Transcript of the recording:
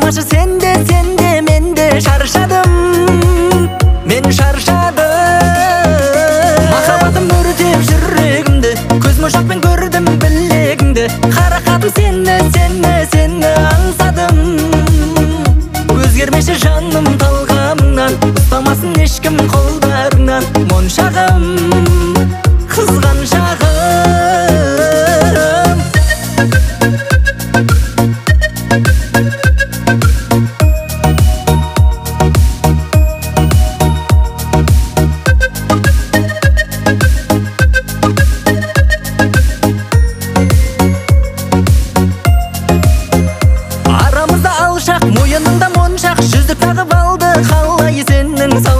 болмашы сенде мен де шаршадым, мен шаршадым. Махаббатым өртеп жүрегімді, көзмошақпен көрдім білегіңді. Қарақатым сені аңсадым. Өзгермеші жаным талғамыңнан, ұстамасын ешкім қолдарыңнан. Моншағым, қызған шағым. Арамызда алшақ, мойынында моншақ, жүзік тағып алды қалай сенің